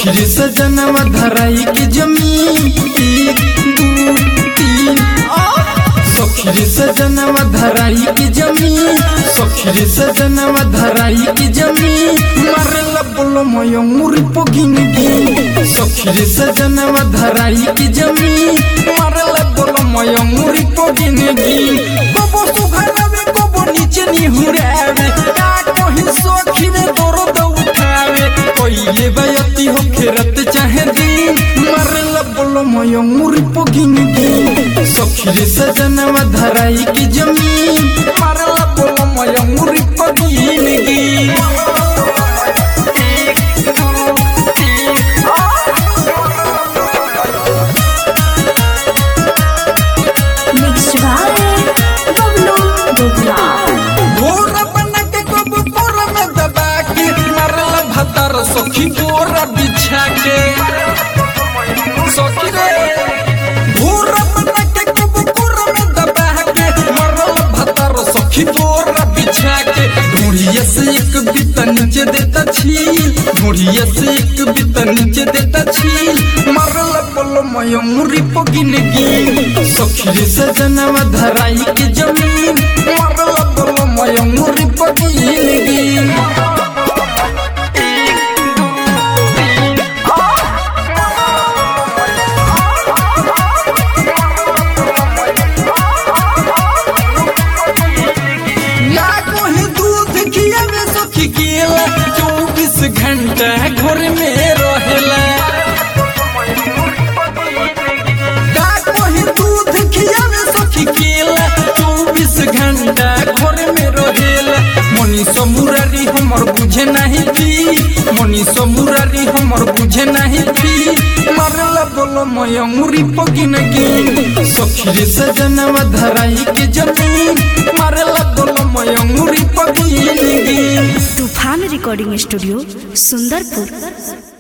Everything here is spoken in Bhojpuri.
सखी सजनवा धराई की जमीन 1 2 3 सखी सजनवा धराई की जमीन सखी सजनवा धराई की जमीन मारला बोलो मयो मुरी पगिन गी सखी सजनवा धराई की जमीन मारला बोलो मयो मुरी पगिन गी कबो सुघरावे कबो नीचे निहुरावे का कहि सखी रे दर्द उठावे कोइले बयती हो खेरत चाहे दिन मारला बोलो मयो मुरी पगिन गी सखी सजनवा धराई की जमीन मारला बोलो मयो मुरी पगिन गी सखी बोरा बिछा के सखी रे बोरा बना के कब बोरा में दबा के मरल भतर सखी बोरा बिछा के ढूंढिया से एक बिता नीचे देता छील ढूंढिया से एक बिता नीचे देता छील मरल बोलो मयो मुरी पगिन गी सखी सजनवा धराई की जमीन मरल बोलो मयो मुरी पगिन गी घंटा घर में रहेला का कोई दूध खियावे सखी केला 24 घंटा घर में रहेला मनी समुरारी हमर बुझे नहीं थी मनी समुरारी हमर बुझे नहीं थी मारला बोलो मयो मुरी पगिन गी सखी सजनवा धराई के जमीन मारला बोलो मयो मुरी पगिन गी तूफान रिकॉर्डिंग स्टूडियो सुंदरपुर।